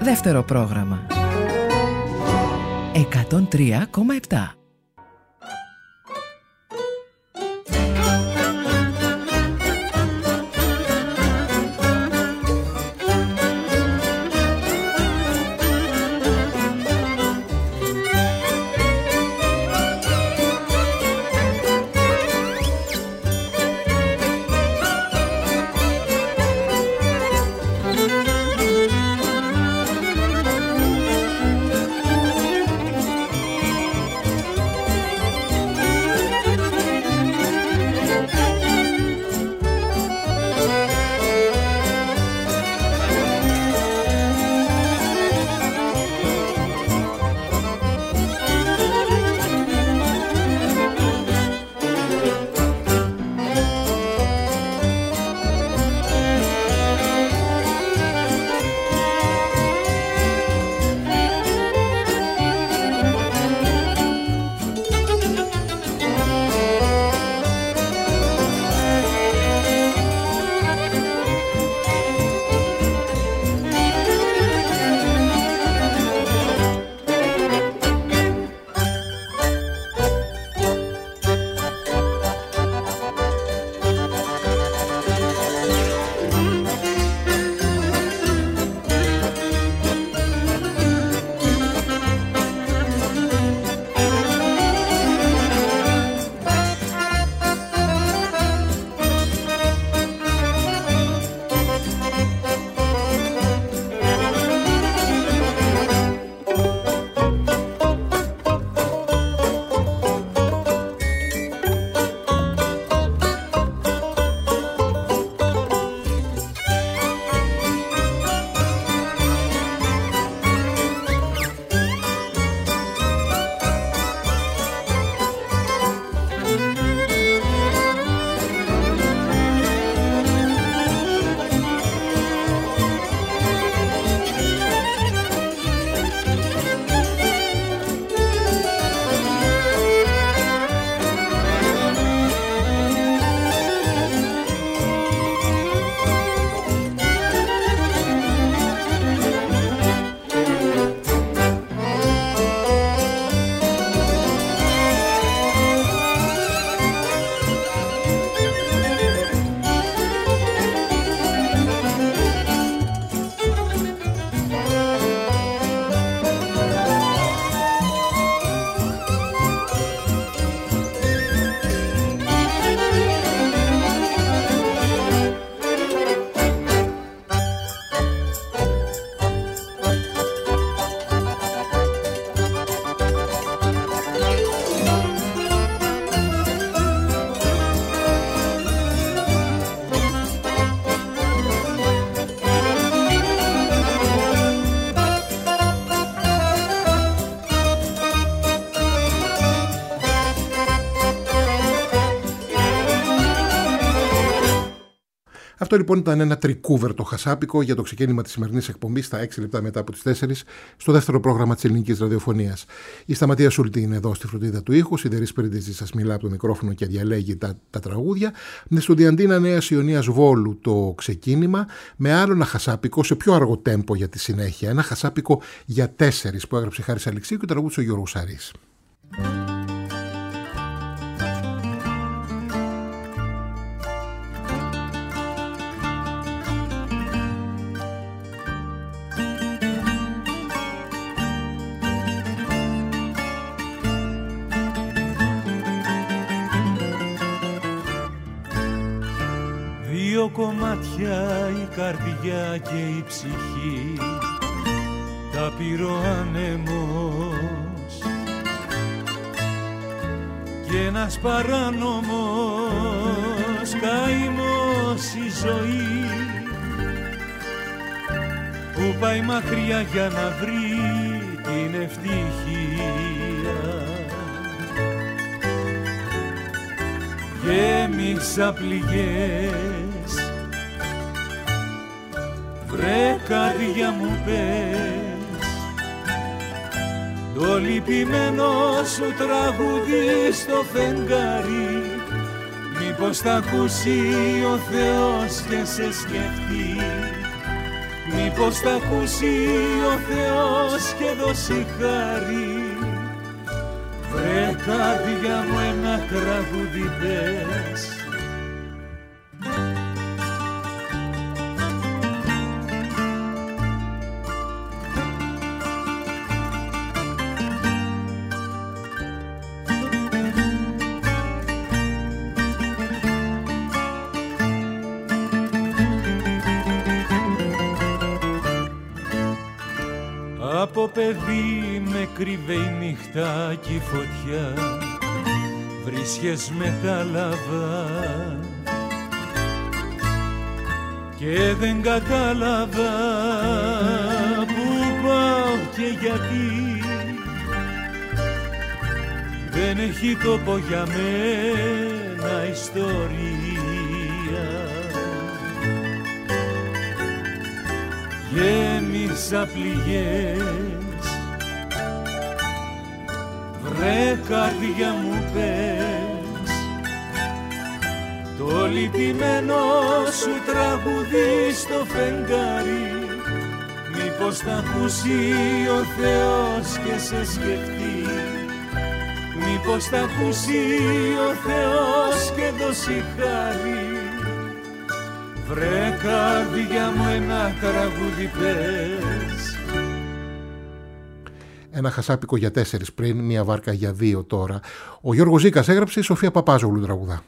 Δεύτερο πρόγραμμα 103,7. Αυτό λοιπόν ήταν ένα τρικούβερτο χασάπικο για το ξεκίνημα της σημερινής εκπομπής στα 6 λεπτά μετά από τις 4 στο δεύτερο πρόγραμμα της ελληνικής ραδιοφωνίας. Η Σταματία Σούλτη είναι εδώ στη φροντίδα του ήχου. Σιδερής Περίντεζη σας μιλά από το μικρόφωνο και διαλέγει τα τραγούδια. Με στο Διαντίνα Νέας Ιωνίας Βόλου το ξεκίνημα, με άλλο ένα χασάπικο σε πιο αργό τέμπο για τη συνέχεια. Ένα χασάπικο για 4 που έγραψε Χάρης Αλεξίου και τραγούδισε ο Γιώργος Σαρής. Δύο κομμάτια η καρδιά και η ψυχή, τα πήρε ο άνεμος και ένας παράνομος καημός η ζωή που πάει μακριά για να βρει την ευτυχία. Γέμισα πληγές, βρε καρδιά μου πες το λυπημένο σου τραγούδι στο φεγγάρι, μήπως θα ακούσει ο Θεός και σε σκεφτεί μήπως τα ακούσει ο Θεός και δώσει χάρη. Βρε καρδιά μου ένα τραγούδι πες. Από παιδί με κρύβε η νύχτα κι η φωτιά, βρίσκες μετάλαβα και δεν κατάλαβα που πάω και γιατί. Δεν έχει τόπο για μένα ιστορία, γέμισα πληγές. Βρε καρδιά μου πες το λυπημένο σου τραγουδί στο φεγγάρι, μήπως τα ακούσει ο Θεός και σε σκεφτεί. Μήπως τα ακούσει ο Θεός και δώσει χάρη. Βρε καρδιά μου ένα τραγούδι πες. Ένα χασάπικο για 4 πριν, μια βάρκα για 2 τώρα. Ο Γιώργος Ζήκας έγραψε, η Σοφία Παπάζογλου τραγουδά.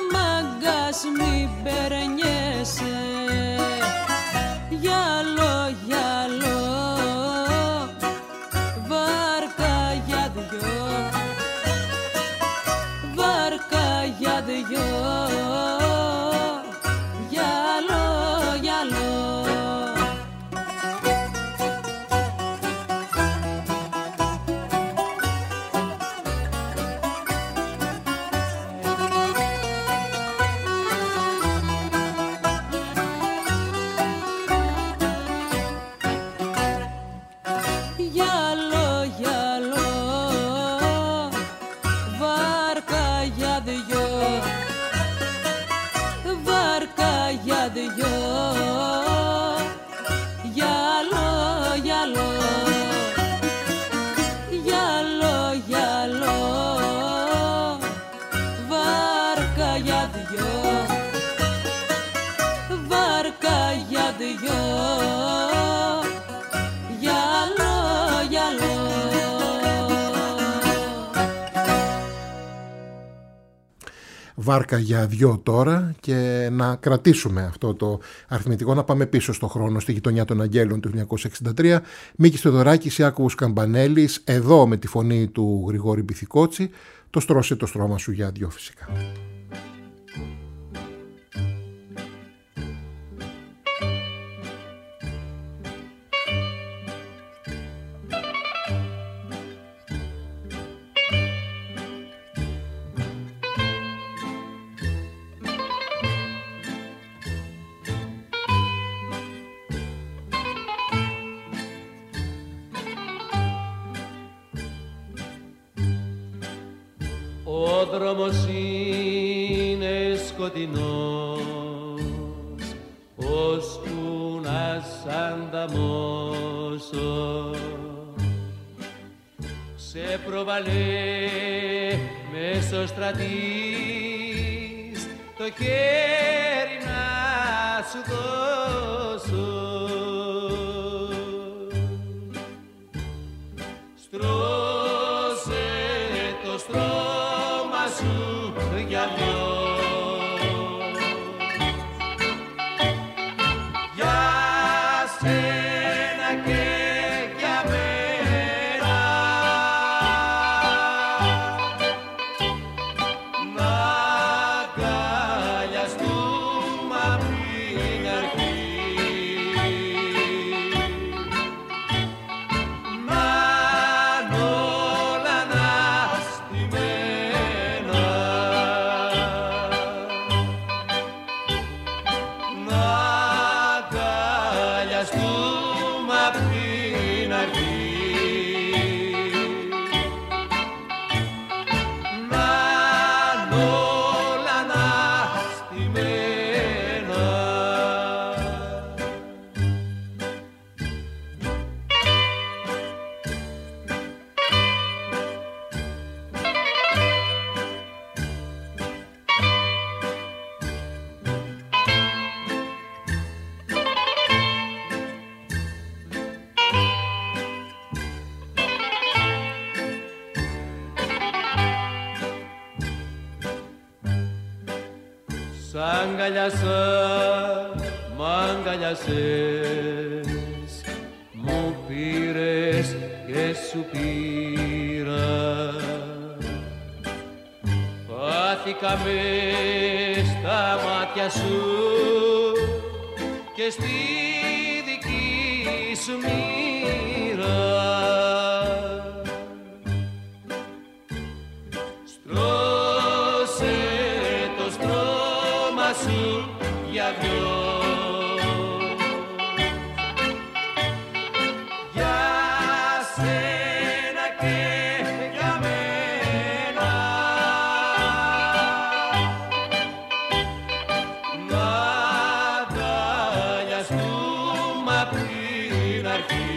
Μη περνιέσαι, γυαλό, βάρκα για 2 τώρα και να κρατήσουμε αυτό το αριθμητικό, να πάμε πίσω στο χρόνο, στη γειτονιά των Αγγέλων του 1963. Μίκης Θεοδωράκης, Ιάκωβος Καμπανέλης, εδώ με τη φωνή του Γρηγόρη Μπιθικότσι, το «Στρώσε το στρώμα σου για 2» φυσικά. Ο δρόμος είναι σκοτεινός, ώσπου να σ' ανταμώσω. Σε προβαλέ μεσοστρατής, το χέρι να σου δώσω. Στρώσε το στρώμα σου για 2. Για σένα και για μένα, να αγκαλιαστούμε απ' την αρχή. Αγκαλιάσα, μ' αγκαλιάσες, μου πήρες και σου πήρα. Πάθηκαμε στα μάτια σου και στη δική σου μοίρα. Στρώσε το στρώμα σου για 2. Για σένα και για μένα, να αγκαλιαστούμε απ' την αρχή.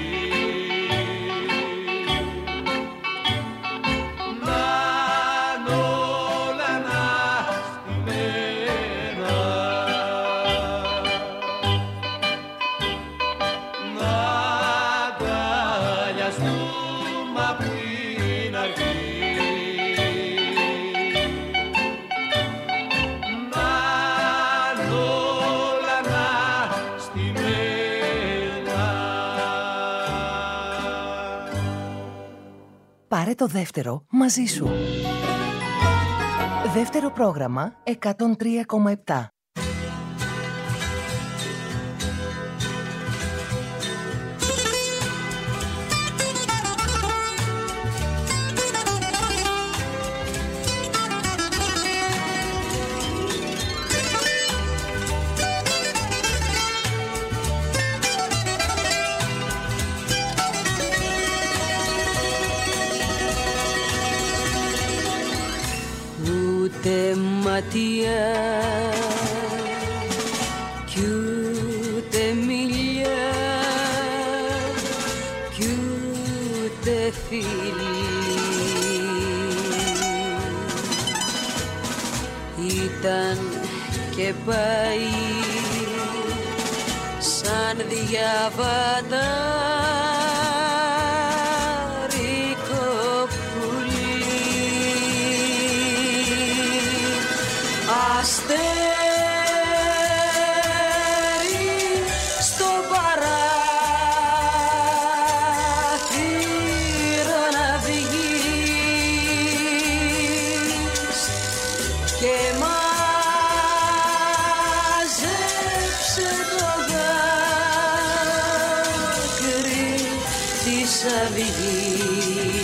Πάρε το δεύτερο μαζί σου. Δεύτερο πρόγραμμα 103,7. Ούτε ματιά κι ούτε μιλιά κι ούτε φίλη, ήταν και πάει σαν διαβατά. αυγής.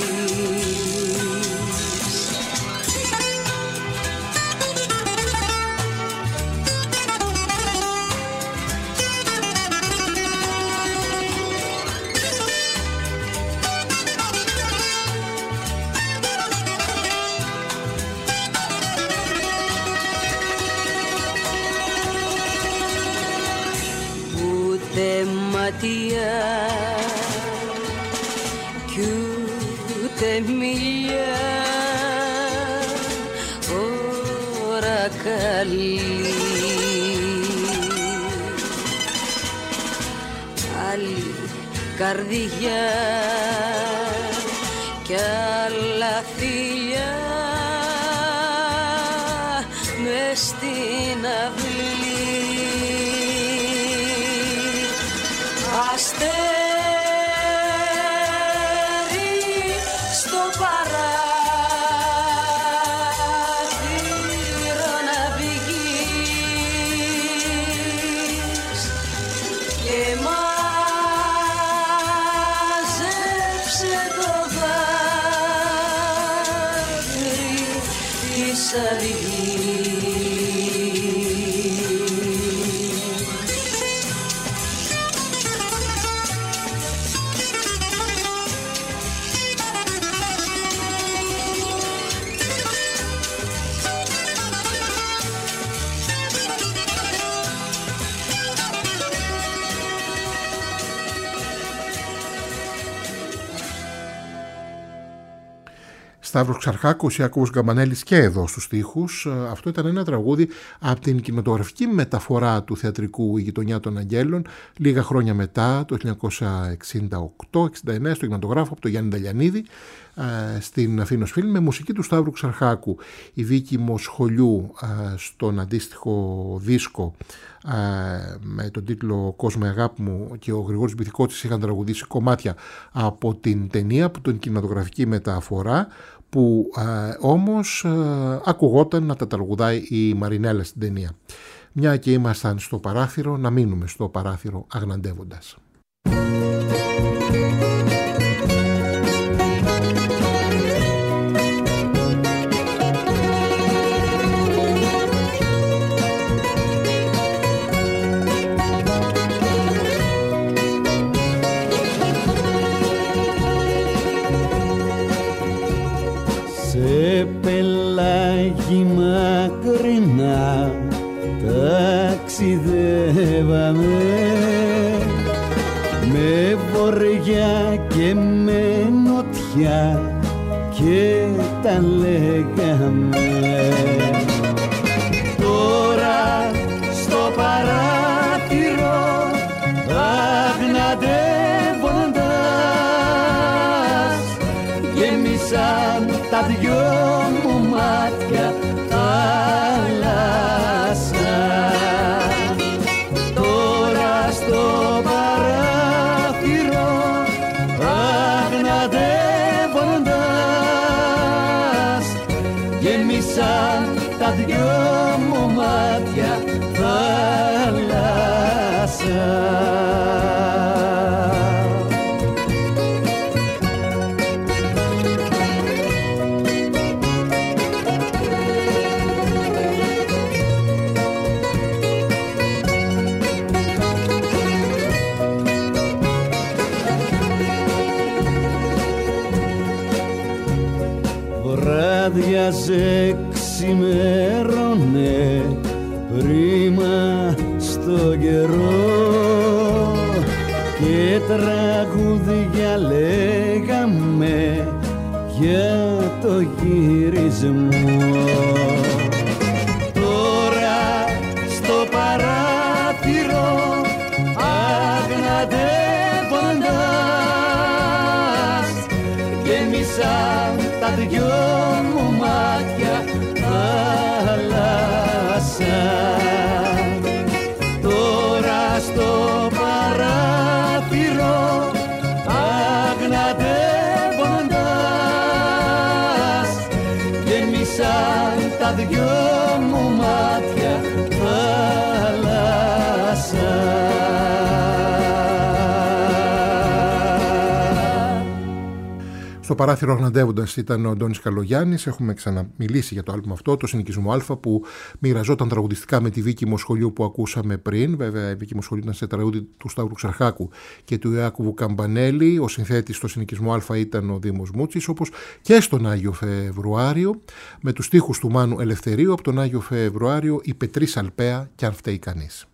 Ματιά κι ούτε μιλιά, ώρα καλή. Άλλη καρδιά κι άλλα φιλιά μες στην αυλή. Αστέρι στο παράθυρο να βγεις και μάζεψε το δάκρυ της αυγής. Σταύρος Ξαρχάκος, Ιάκωβος Γκαμπανέλης και εδώ στους στίχους. Αυτό ήταν ένα τραγούδι από την κινηματογραφική μεταφορά του θεατρικού «Η Γειτονιά των Αγγέλων» λίγα χρόνια μετά, το 1968-69, στο κινηματογράφο από τον Γιάννη Νταλιανίδη, στην Αφήνος Φιλμ, με μουσική του Σταύρου Ξαρχάκου. Η Βίκη Μοσχολιού στον αντίστοιχο δίσκο με τον τίτλο «Κόσμο αγάπη μου» και ο Γρηγόρης Μπιθικώτης είχαν τραγουδήσει κομμάτια από την ταινία, από την κινηματογραφική μεταφορά, που όμως ακουγόταν να τα τραγουδάει η Μαρινέλα στην ταινία. Μια και ήμασταν στο παράθυρο, να μείνουμε στο παράθυρο αγναντεύοντας. Σε πελάγι μακρινά ταξιδεύαμε, με βορειά και με νοτιά και τα λέγαμε. Τώρα στο παράθυρο αγναντεύοντας γέμισαν τα δυο μου μάτια θάλασσα. Τώρα στο παράθυρο αγναντεύοντας γέμισαν τα δυο μου μάτια θάλασσα. Βράδιαζε, ξημέρωνε πρίμα στο καιρό και τραγούδια λέγαμε για το γυρισμό. Τώρα στο παράθυρο αγναντεύοντας γέμισαν τα δυο μου μάτια θάλασσα. Τώρα στο παράθυρο αγναντεύοντας γέμισαν τα Στο παράθυρο αγναντεύοντας ήταν ο Αντώνης Καλογιάννης. Έχουμε ξαναμιλήσει για το άλμπουμ αυτό, το Συνοικισμό Α, που μοιραζόταν τραγουδιστικά με τη Βίκη Μοσχολιού που ακούσαμε πριν. Βέβαια, η Βίκη Μοσχολιού ήταν σε τραγούδι του Σταύρου Ξαρχάκου και του Ιάκωβου Καμπανέλη. Ο συνθέτης στο Συνοικισμό Α ήταν ο Δήμος Μούτσης, όπως και στον Άγιο Φεβρουάριο, με τους στίχους του Μάνου Ελευθερίου από τον Άγιο Φεβρουάριο, η Πετρή Σαλπαία «Κι αν φταίει κανείς».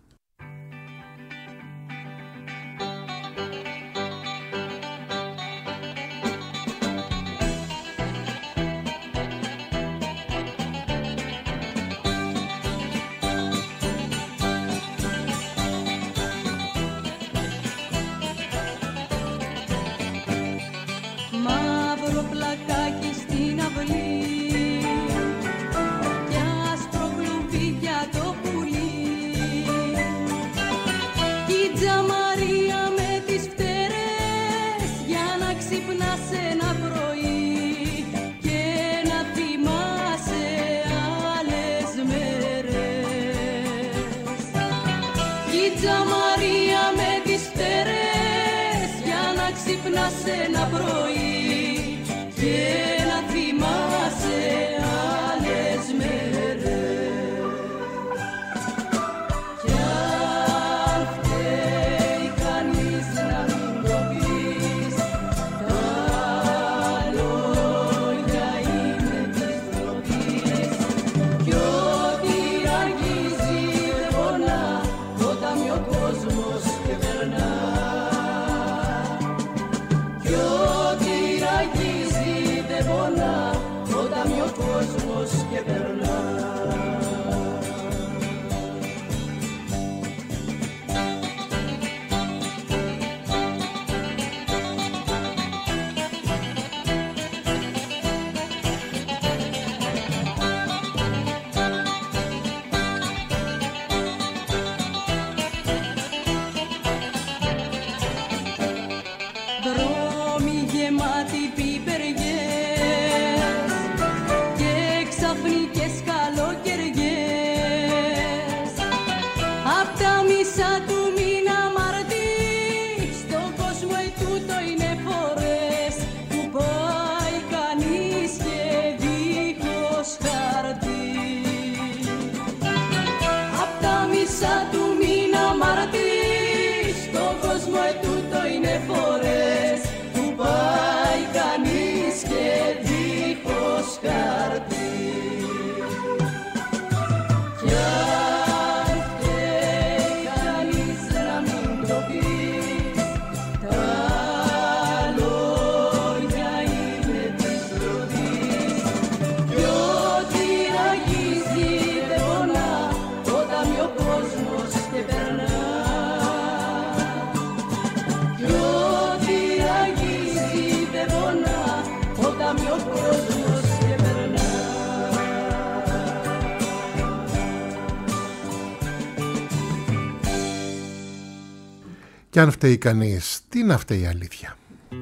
Κι αν φταίει κανείς, τι να φταίει η αλήθεια.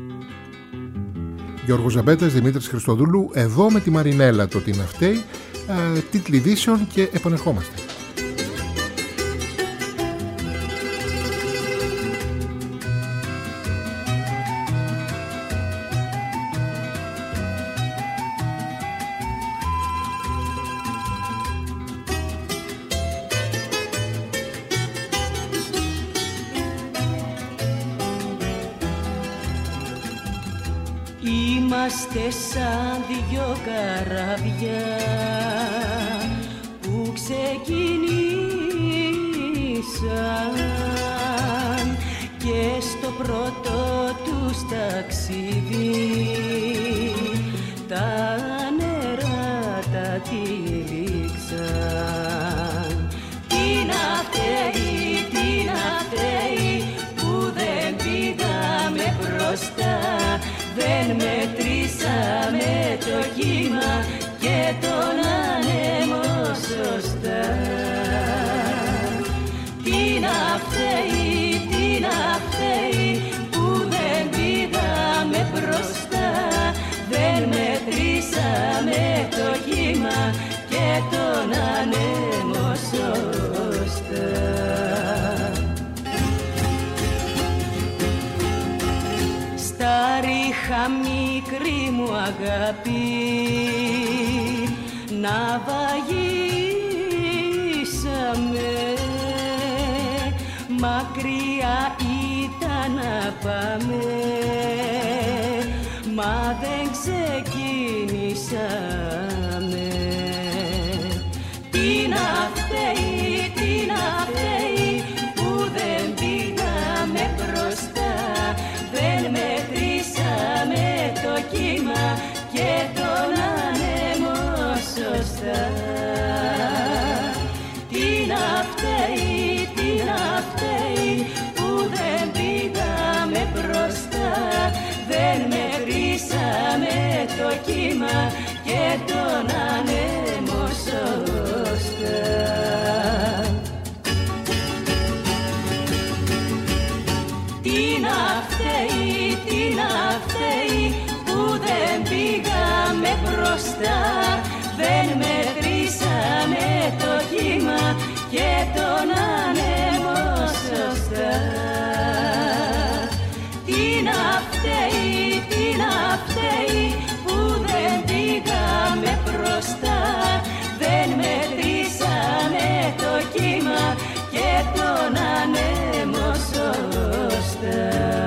Γιώργος Ζαμπέτας, Δημήτρης Χριστοδούλου, εδώ με τη Μαρινέλα το τι να φταίει, τίτλοι ειδήσεων και επανερχόμαστε. Είμαστε σαν δυο καράβια που ξεκινήσαν και στο πρώτο τους ταξίδι τα νερά τα τυλίξαν. Τι να φταίει που δεν πήγαμε μπροστά, δεν μετρήσαμε το κύμα και τον άνεμο σωστά. Τι να φταίει που δεν πήγαμε μπροστά, δεν μετρήσαμε το κύμα και είχα μικρή μου αγάπη, να βαγίσαμε, μακριά ήταν να πάμε, μα δεν ξεκινήσαμε. Τι να φταίει, τι να φταίει που δεν πήγαμε μπροστά, δεν μετρήσαμε το κύμα και τον άνεμο σωστά. Τι να φταίει, τι να φταίει που δεν πήγαμε μπροστά, δεν μετρήσαμε το κύμα και τον άνεμο σωστά. Τι να φταίει, τι να φταίει που δεν πήγαμε μπροστά, δεν μετρήσαμε το κύμα και τον άνεμο σωστά. Τι να φταίει, τι να φταίει που δεν πήγαμε μπροστά, δεν μετρήσαμε το κύμα και τον άνεμο σωστά.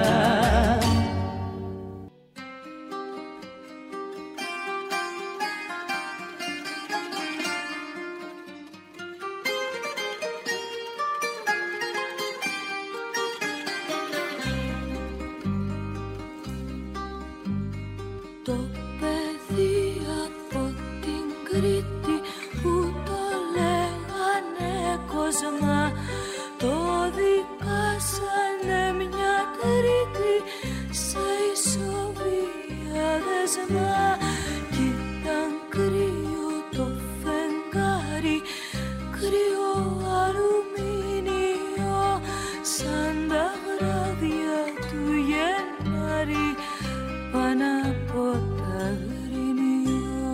Το παιδί από την Κρήτη που το λέγανε Κοσμά, το δικάσανε μια Τρίτη σε ισοβία δεσμά. Κι ήταν κρύο το φεγγάρι, κρύο αλουμίνιο, σαν τα βράδια του Γενάρη πάνω από τα Αγρίνιο.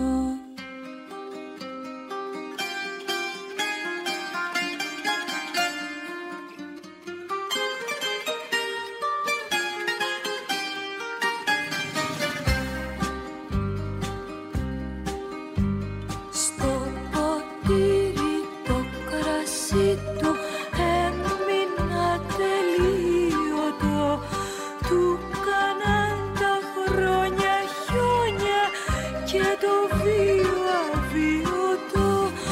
Στο ποτήρι το κρασί του έμεινα τελείωτο, του κάναν τα χρόνια χιόνια και το βίο αβίωτο.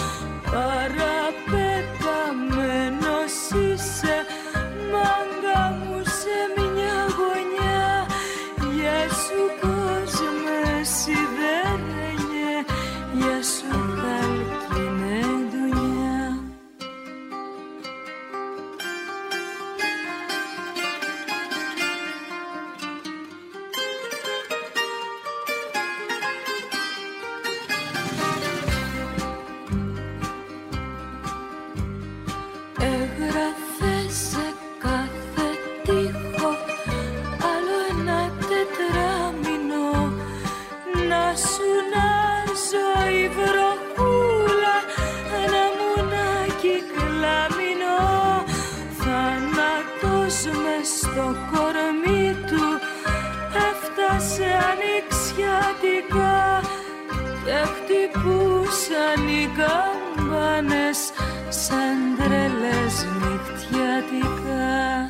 Παραπεταμένος είσαι, μάγκα μου, σε μια γωνιά. Γεια σου κόσμε σιδερένιε, γεια σου χάλκινε ντουνιά. Έγραφε σε κάθε τοίχο άλλο ένα τετράμινο, να σου να ζωή βροχούλα, ένα μουνάκι κλαμινό. Θάνατος μες στο κορμί του έφτασε ανοιξιάτικα και χτυπούσαν οι καμπάνες σαν τρελές νυχτιάτικα.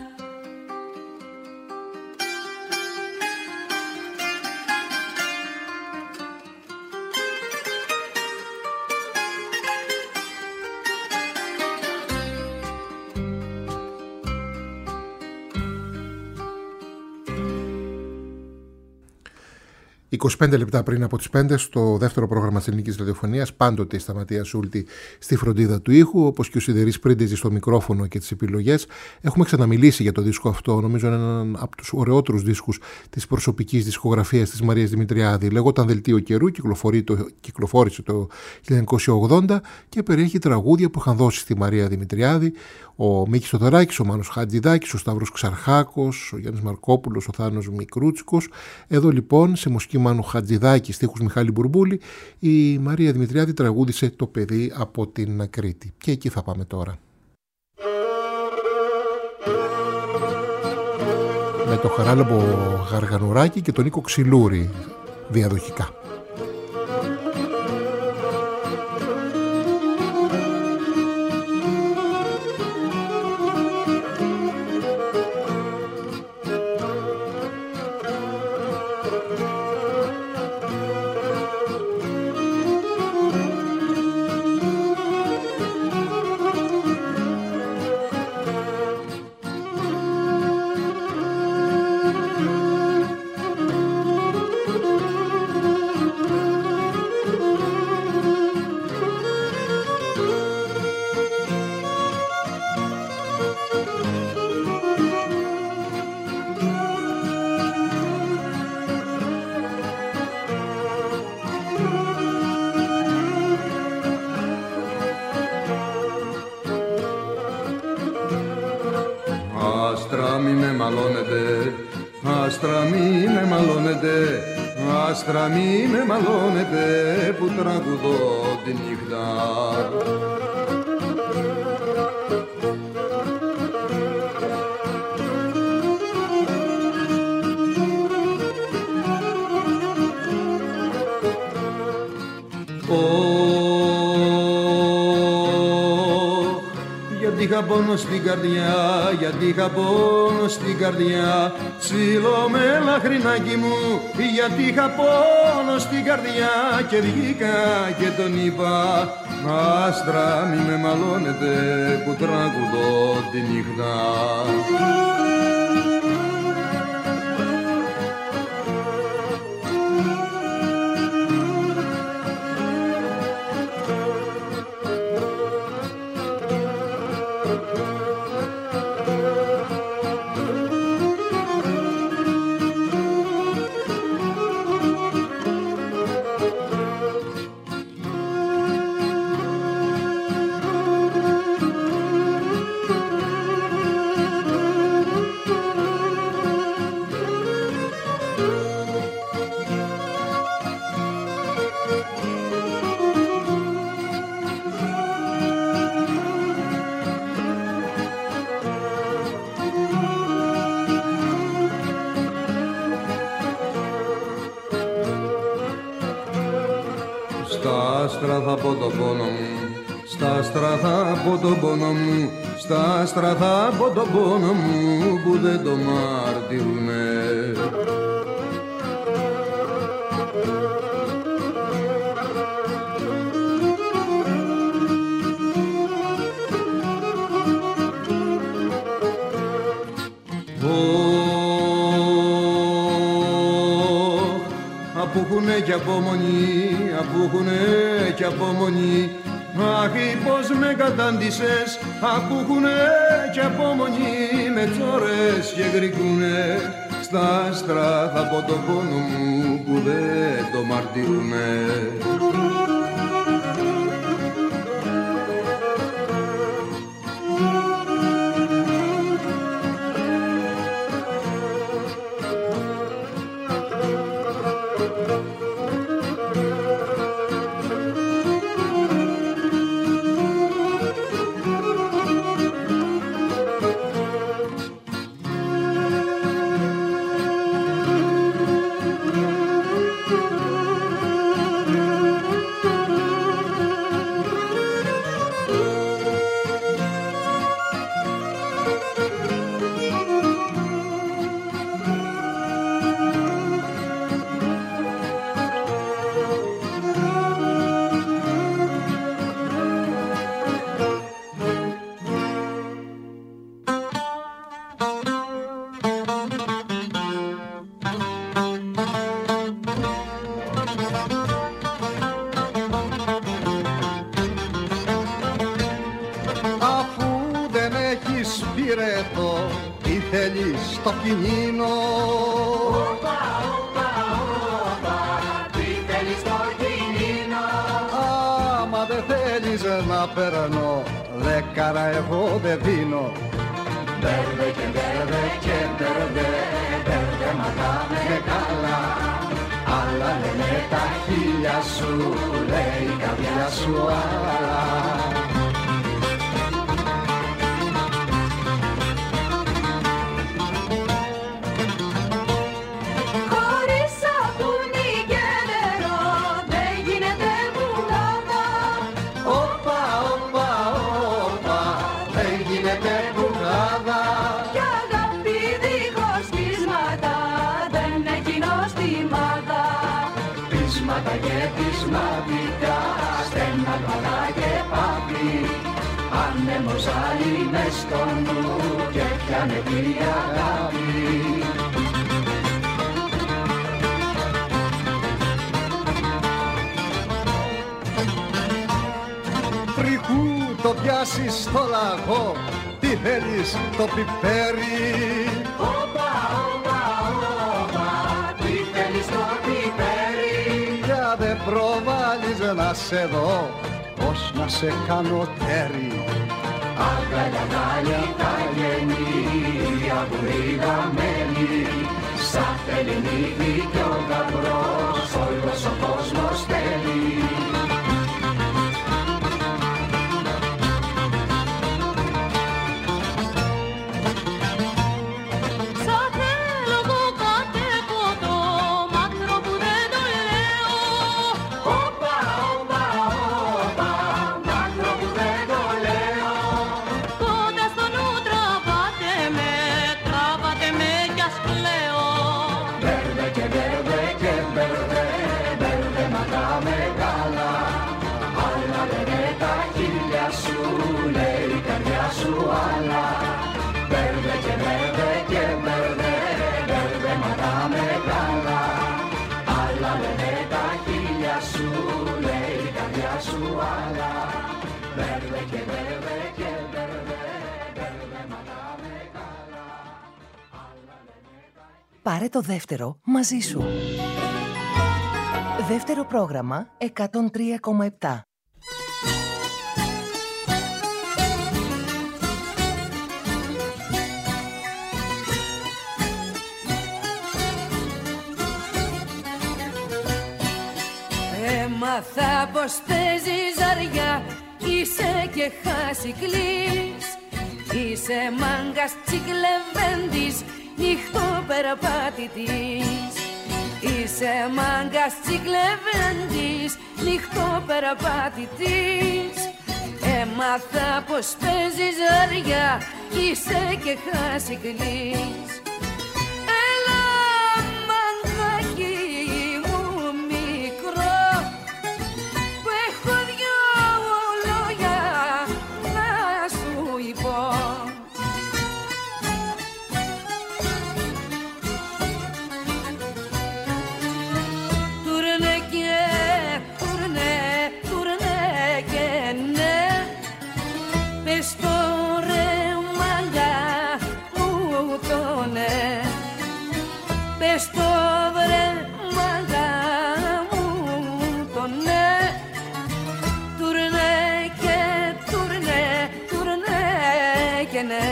«25 λεπτά πριν από τις 5 στο δεύτερο πρόγραμμα της ελληνικής ραδιοφωνίας, πάντοτε η Σταματία Σούλτη στη φροντίδα του ήχου, όπως και ο Σιδερής Πρίντεζης στο μικρόφωνο και τις επιλογές. Έχουμε ξαναμιλήσει για το δίσκο αυτό, νομίζω είναι έναν από τους ωραιότερους δίσκους της προσωπικής δισκογραφίας της Μαρίας Δημητριάδη. Λέγονταν «Δελτίο καιρού», κυκλοφόρησε το 1980 και περιέχει τραγούδια που είχαν δώσει στη Μαρία Δημητριάδη ο Μίκης Θοδωράκης, ο Μάνος Χατζηδάκης, ο Σταύρος Ξαρχάκος, ο Γιάννης Μαρκόπουλος, ο Θάνος Μικρούτσικος. Εδώ λοιπόν σε μουσική Μάνου Χατζηδάκη, στίχους Μιχάλη Μπουρμπούλη, η Μαρία Δημητριάδη τραγούδισε «Το παιδί από την Κρήτη». Και εκεί θα πάμε τώρα. με το Χαράλαμπο Γαργανουράκη και τον Νίκο Ξυλούρη διαδοχικά. Άστρα μη με μαλώνετε που τραγουδώ τη νύχτα. Γιατί είχα πόνο στην καρδιά, γιατί είχα πόνο στην καρδιά, ψήλω με λαχρινάκι μου, γιατί είχα πόνο στην καρδιά και βγήκα και τον είπα, άστρα μη με μαλώνετε που τραγουδώ τη νύχτα. Στα άστρα θα πω το πόνο μου, στα άστρα θα πω το πόνο μου, στα άστρα θα πω το πόνο μου που δεν το μαρτυρούνε. Απούχουνε κι απομονή, απούχουνε κι απομονή, αχ πως με κατάντησες, απούχουνε κι απομονή, με τσόρες και γρικούνε, στα άστρα θα πω το πόνο μου που δεν το μαρτυρούνε. στο κινήνο. Όπα, όπα, όπα, τι θέλεις στο κινήνο. Άμα δεν θέλεις να περνώ, δέκαρα εγώ δεν δίνω. Μπέρδε και μπέρδε και μπέρδε, μπέρδεματα μεγάλα. Άλλα λένε τα χείλια σου, λέει η καρδιά σου άλλα. γεπισματικά, στένα καλά και πάπη. Ανέμος άλλη μες στο νου και πιάνε τη αγάπη. Φρικού το πιάσεις στο λαγό, τι θέλεις το πιπέρι. Όπα, όπα, όπα, τι θέλεις το πιπέρι. Για δεν προβάλλεις να σε δω, πώς να σε κάνω τέρι. Αγκαλιά, αγκαλιά, τα γεννήρια που είδαμενη. Σαν θέλει νύχτη κι ο γαμπρός, όλος ο κόσμος θέλει. Πάρε το δεύτερο μαζί σου. Δεύτερο πρόγραμμα 103,7. Έμαθα πως παίζει ζαριά, είσαι και χάσικλής. Είσαι μάγκας τσικλεβέντης, νυχτοπεραπατητής. Είσαι μάγκας τσικλεβέντης, νυχτοπεραπατητής. Έμαθα πως παίζει ζαριά, είσαι και χάσικλής. Έλα μαγκάκι μου μικρό, που έχω δυο λόγια να σου πω. Πες το βρε μαγά μου το ναι. Τουρνέ και τουρνέ, τουρνέ και ναι.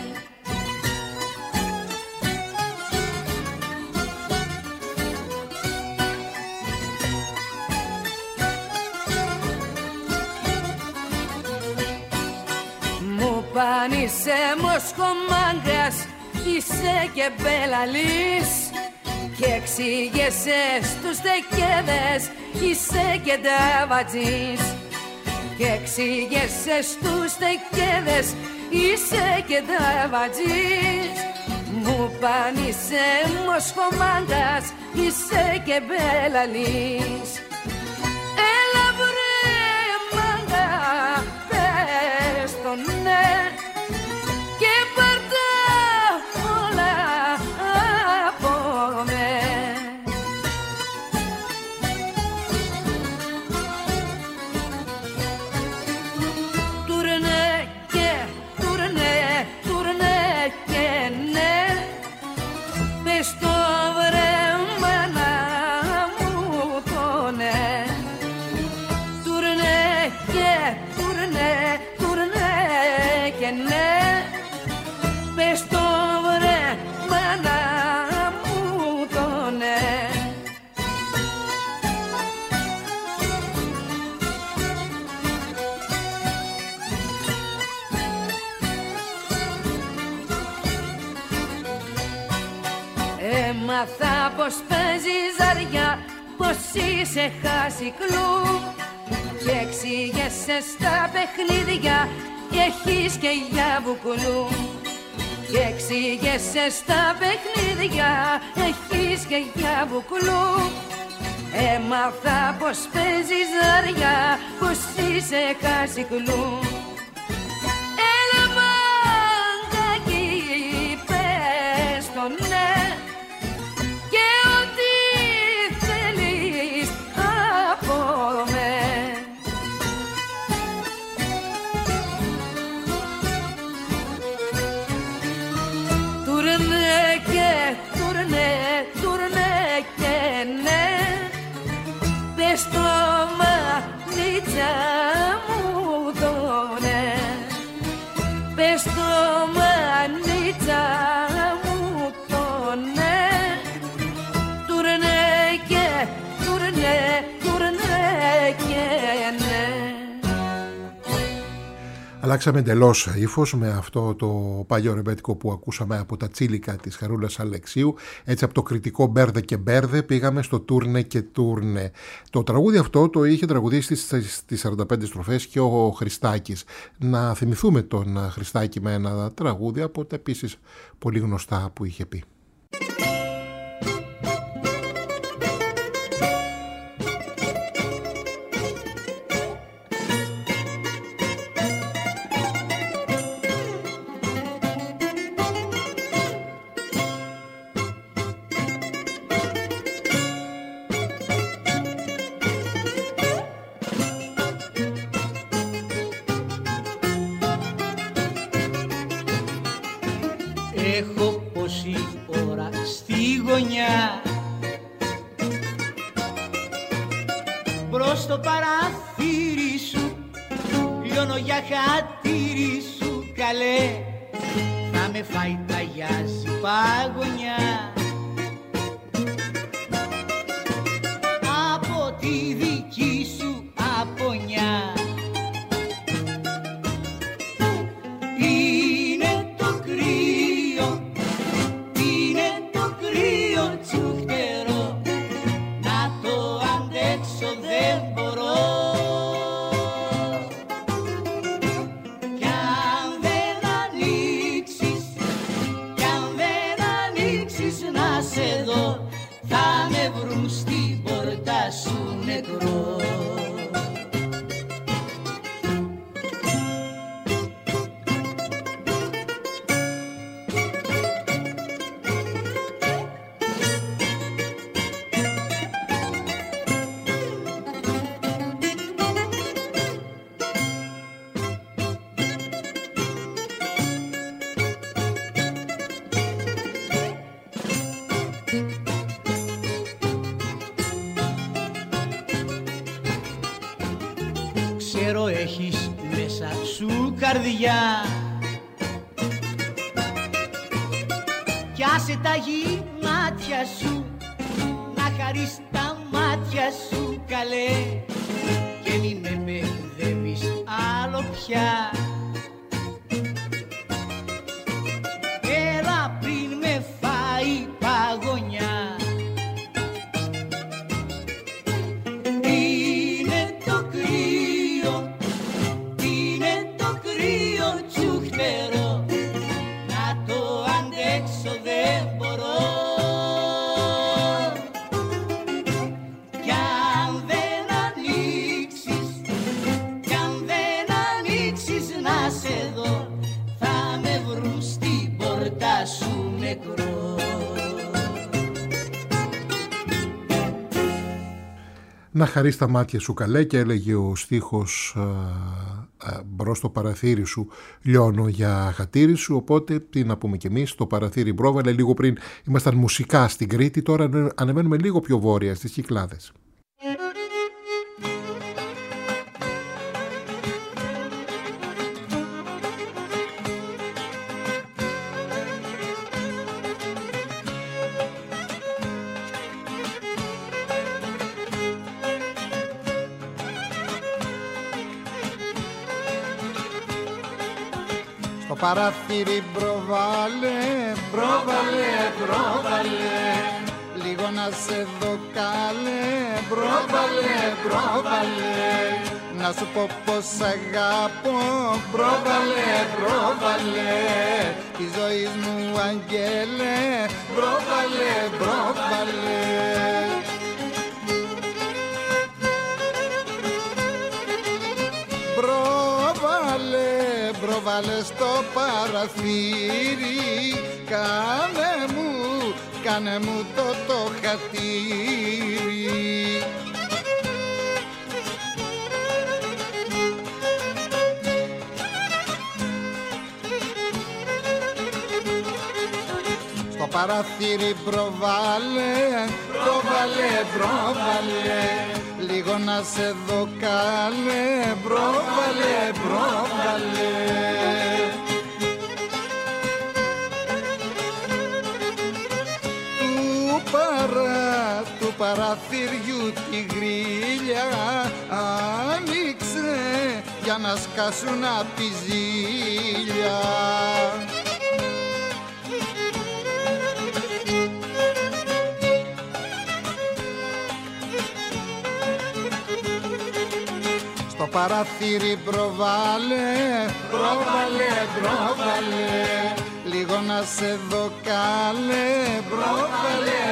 Μου πάνε είσαι μοσχομάγκας, είσαι και μπελαλής. Και εξήγεσαι στους τεκέδες, είσαι και νταβατζής. Και εξήγεσαι στους τεκέδες, είσαι και νταβατζής. Μου πάνε είσαι μοσχομάγκας, είσαι και μπελαλής. Έλα βρε μάγκα, πες το ναι. Και πάρτα όλα από με. Τουρνέ και τουρνέ, τουρνέ και ναι. Πες το βρε μάνα μου το ναι. Τουρνέ και τουρνέ, τουρνέ και ναι. Πες το βρε μάνα μου το ναι. Έμαθα πως παίζει ζαριά, πως είσαι χασικλού. Και εξήγεσαι στα παιχνίδια, έχεις και για βουκουλού. Και εξήγεσαι στα παιχνίδια, έχεις και για βουκουλού. Έμαθα πως παίζεις ζάρια, πως είσαι χασικλού. Έλα μαγκάκι, πες το ναι και ό,τι θέλεις από με. Τουρνέ και τουρνέ, τουρνέ και ναι, πες το μανίτσα μου το ναι, πες το μανίτσα μου το ναι, τουρνέ και τουρνέ, τουρνέ και ναι. Αλλάξαμε εντελώς ύφος με αυτό το παλιό ρεμπέτικο που ακούσαμε από τα τσίλικα της Χαρούλας Αλεξίου. Έτσι από το κριτικό μπέρδε και μπέρδε πήγαμε στο τούρνε και τούρνε. Το τραγούδι αυτό το είχε τραγουδίσει στις 45 στροφές και ο Χριστάκης. Να θυμηθούμε τον Χριστάκη με ένα τραγούδι από τα επίσης πολύ γνωστά που είχε πει. Έχω πόση ώρα στη γωνιά, μπρος στο παραθύρι σου λιώνω για χατήρι σου καλέ, θα με φάει ταγιάζει παγωνιά από τη δική σου απονιά. Ξέρω έχεις μέσα σου καρδιά κι άσε τα γυμάτια σου να χαρείς τα μάτια σου καλέ και μην με μπερδεύεις άλλο πια. Έλα πριν με φάει παγωνιά. Να χαρείς τα μάτια σου καλέ, και έλεγε ο στίχος μπρος στο παραθύρι σου λιώνω για χατήρι σου. Οπότε τι να πούμε κι εμείς, το παραθύρι πρόβαλε. Λίγο πριν ήμασταν μουσικά στην Κρήτη, τώρα ανεβαίνουμε λίγο πιο βόρεια στις Κυκλάδες. Παραθύρι προβάλε, προβάλε, προβάλε, λίγο να σε δω καλέ, προβάλε, προβάλε, να σου πω πως αγάπω, προβάλε, προβάλε, τη ζωής μου αγγέλε, προβάλε, προβάλε. βάλε στο παραθύρι, κάνε μου το χατήρι. Στο παραθύρι προβάλε, λίγο να σε δω καλέ, προβάλε. Του παραθυριού τη γρίλια άνοιξε για να σκάσουν απ' τη ζήλια. Στο παραθύρι προβάλε, λίγο να σε δω καλέ, προβάλε.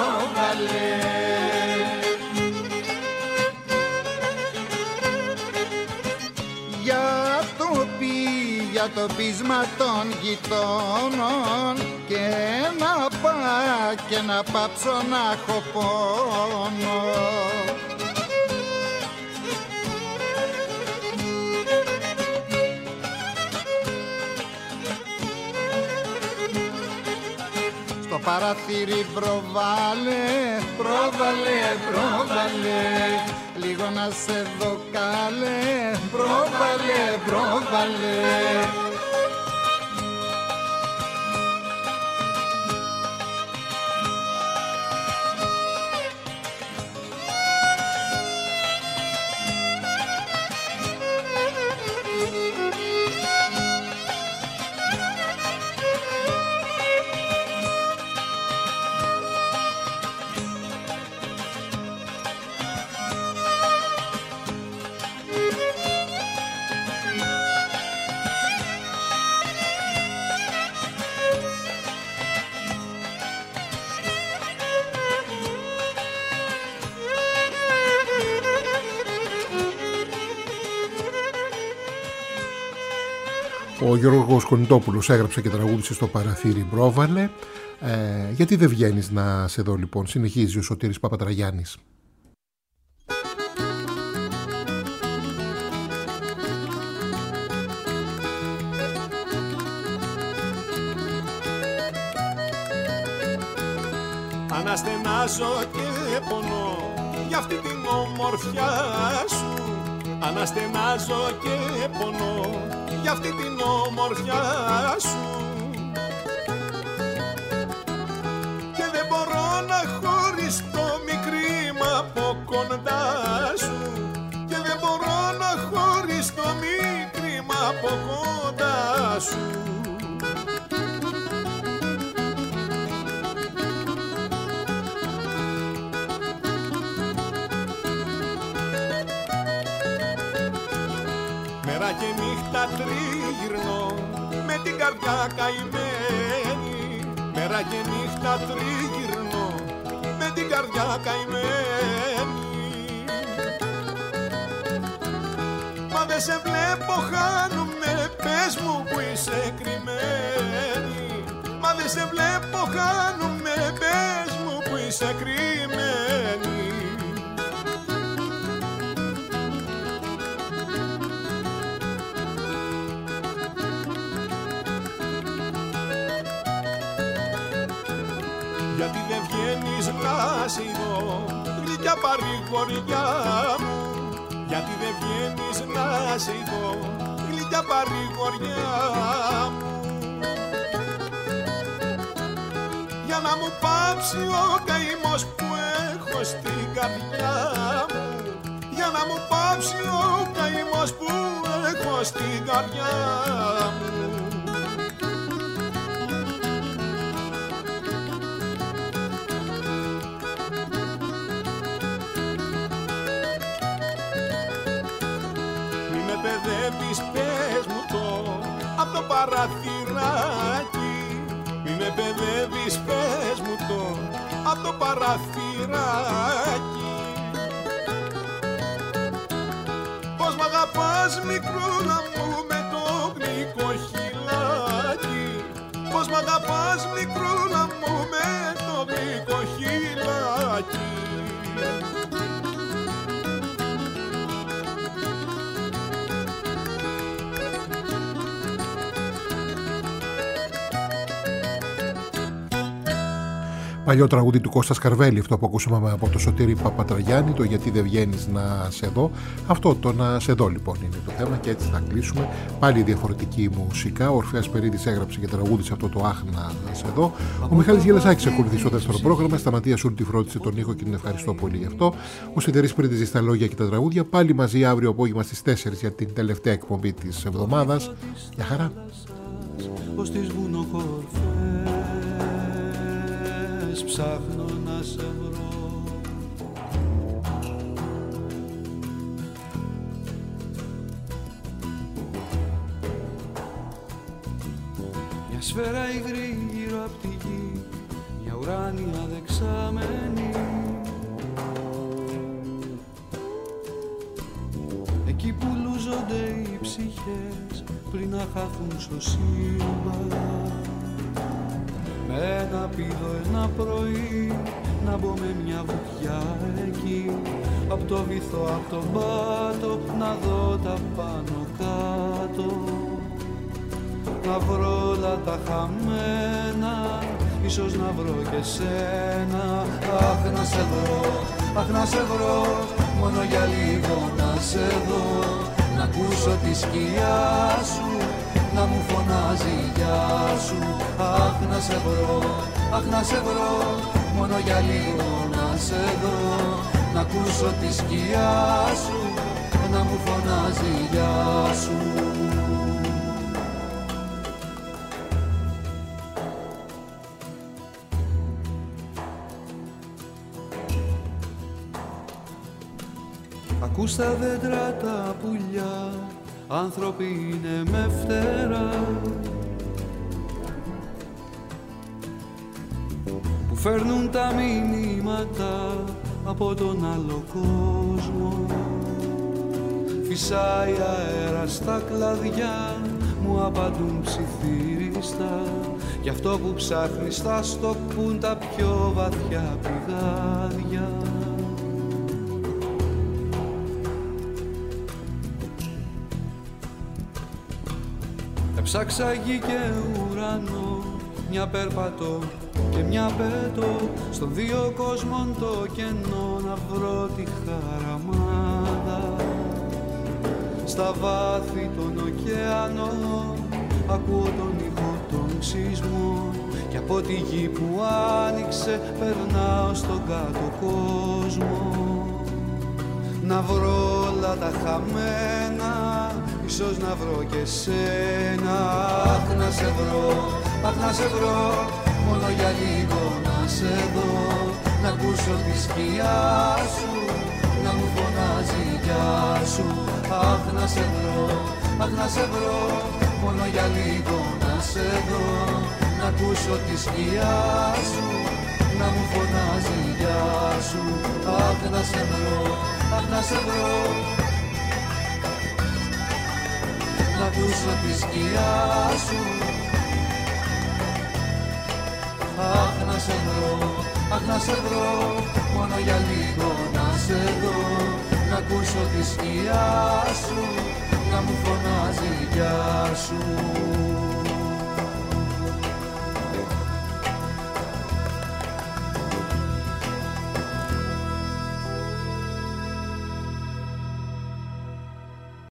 Για το πείσμα των γειτόνων και να πάψω να έχω πόνο. Στο παραθύρι προβάλε, λίγο να σε δω καλέ, προβάλε. Ο Γιώργος Κονιτόπουλος έγραψε και τραγούδισε στο παραθύρι Μπρόβαλε. Γιατί δεν βγαίνεις να σε δω λοιπόν, συνεχίζει ο Σωτήρης Παπατραγιάννης. Αναστενάζω και πονώ για αυτή την ομορφιά σου. Αναστενάζω και πονώ για αυτή την ομορφιά σου. Και δεν μπορώ να χωριστώ μικρή μ' από κοντά σου. Και δεν μπορώ να χωριστώ μικρή μ' από κοντά σου. Μέρα και νύχτα τριγυρνώ με την καρδιά καημένη. Μέρα και νύχτα τριγυρνώ με την καρδιά καημένη. Μα δεν σε βλέπω, χάνομαι, πες μου που είσαι κρυμμένη. Μα δεν σε βλέπω, χάνομαι, πες μου που είσαι κρυμμένη. Γιατί δεν βγαίνεις να σε δω, γλυκιά παρηγοριά μου. Γιατί δεν βγαίνεις να σε δω, γλυκιά παρηγοριά μου. Για να μου πάψει ο καημός που έχω στην καρδιά μου. Για να μου πάψει ο καημός που έχω στην καρδιά μου. Πες μου το απ' το παραθυράκι. Μη με παιδεύεις, πες μου το απ' το παραθυράκι. Πως μ' αγαπάς μικρούλα μου με το γλυκό πως μ' αγαπάς μικρούλα μου με το δικοχύλακι. Παλιό τραγούδι του Κώστα Σκαρβέλη, αυτό που ακούσαμε από το Σωτήρη Παπατραγιάννη, το «Γιατί δεν βγαίνεις να σε δω». Αυτό το «να σε δω» λοιπόν είναι το θέμα και έτσι θα κλείσουμε. Πάλι διαφορετική μουσικά. Ο Ορφέας Περίδης έγραψε και τραγούδισε αυτό το «Αχ να σε δω». Ο Μιχάλης Γελασάκης ακολουθεί στο δεύτερο πρόγραμμα. Σταματία Σούλτη φρόντισε τον ήχο και την ευχαριστώ πολύ γι' αυτό. Ο Σιδερής Περίδης στα λόγια και τα τραγούδια. Πάλι μαζί αύριο απόγευμα στις 4 για την τελευταία εκπομπή της εβδομάδας. Γεια χαρά. Ψάχνω να σε βρω. Μια σφαίρα υγρή γύρω απ' τη γη, μια ουράνια δεξάμενη. Εκεί που λούζονται οι ψυχές πριν να χαθούν στο σύμπαν. Με ένα πήδο ένα πρωί να μπω με μια βουτιά εκεί, απ' το βυθό, απ' τον πάτο, να δω τα πάνω κάτω. Να βρω όλα τα χαμένα, ίσως να βρω και σένα. Αχ να σε βρω, αχ να σε βρω, μόνο για λίγο να σε δω. Να ακούσω τη σκιά σου, να μου φωνάζει γεια σου. Αχ να σε βρω, αχ να σε βρω, μόνο για λίγο να σε δω. Να ακούσω τη σκιά σου, να μου φωνάζει γεια σου. Ακούς τα δέντρα τα πουλιά, άνθρωποι είναι με φτερά, που φέρνουν τα μηνύματα από τον άλλο κόσμο. Φυσάει αέρα στα κλαδιά, μου απαντούν ψιθύριστα, γι' αυτό που ψάχνεις θα στο πουν τα πιο βαθιά πηγάδια. Ψάξα γη και ουρανό, μια περπατώ και μια πέτω, στον δύο κόσμων το κενό να βρω τη χαραμάδα. Στα βάθη των ωκεανών ακούω τον ήχο των σεισμών, και από τη γη που άνοιξε περνάω στον κάτω κόσμο. Να βρω όλα τα χαμένα, ίσως να βρω και σένα. Αχ να σε βρω, αχ να σε βρω, μόνο για λίγο να σε δω. Να ακούσω τη σκιά σου, να μου φωνάζει γεια σου. Αχ να σε βρω, αχ να σε βρω, μόνο για λίγο να σε δω. Να ακούσω τη σκιά σου, να μου φωνάζει γεια σου. Αχ να σε βρω, αχ να σε βρω, να ακούσω τη σκιά σου. Αχ να σε βρω, αχ να σε βρω, μόνο για λίγο να σε δω. Να ακούσω τη σκιά σου, να μου φωνάζει γεια σου.